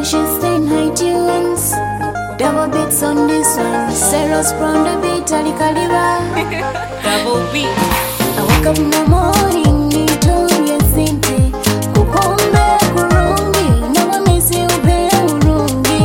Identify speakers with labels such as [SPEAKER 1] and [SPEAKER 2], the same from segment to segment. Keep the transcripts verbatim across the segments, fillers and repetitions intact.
[SPEAKER 1] she's saying high tunes. Double beats on this one. Sarah's from the beat, Ali Kaliba.
[SPEAKER 2] Double beat.
[SPEAKER 1] I wake up in the morning, need to get sente. Kukombe kurungi, never miss you, be urungi.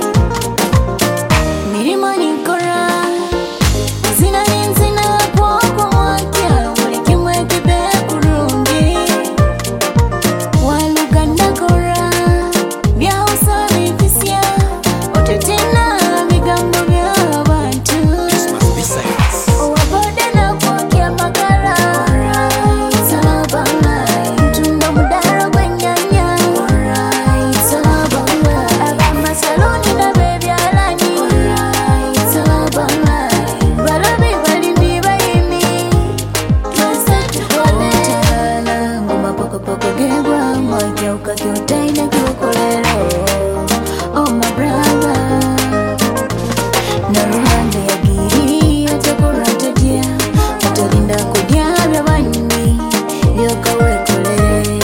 [SPEAKER 1] Mirima nikora, zina ninzina kwa kwa wakia, walikimwe kibe kurungi. Waluganda kora, bia usabi visya, otetina migambo bia abantu.
[SPEAKER 3] This must be silence.
[SPEAKER 1] Wabode na kuokia makara. Alright, alabama. Mtunda mudaro kwenyanya. Alright, alabama. Abama saloni na baby alani. Alright, alabama. Barabi balimi balimi. Twese tukole. Talala, ngoma poko poko gebwa. Mwake ukakiuta ina kiukolero. Oh my brother. Naruhande ya giri atakoratajia atalinda kujya byabandi byokawekole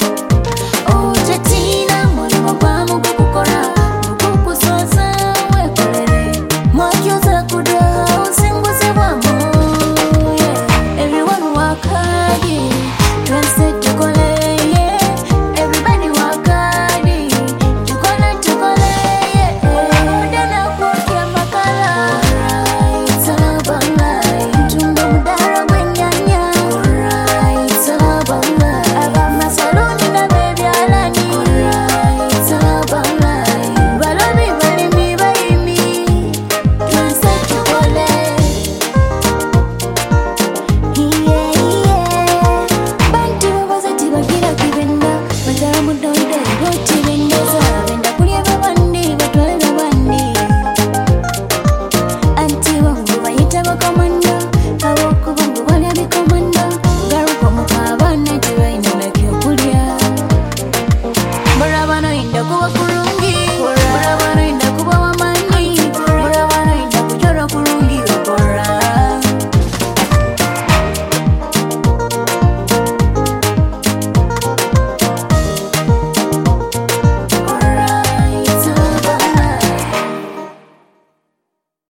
[SPEAKER 1] otatina mulimo gwamu gukukora gukukusoza wekolere mwakyoza kuda osinguze bwamu everyone work hard twese tukole everybody work hard tukole tukole dana kuokia makala alright alabama mtumba mudara kwenyanya alright alabama abama saloni na baby alani alright alabama balobi balimi balimi twese tukole yeah yeah bantu babaza tibagira kibenda batara mudoide botibendeza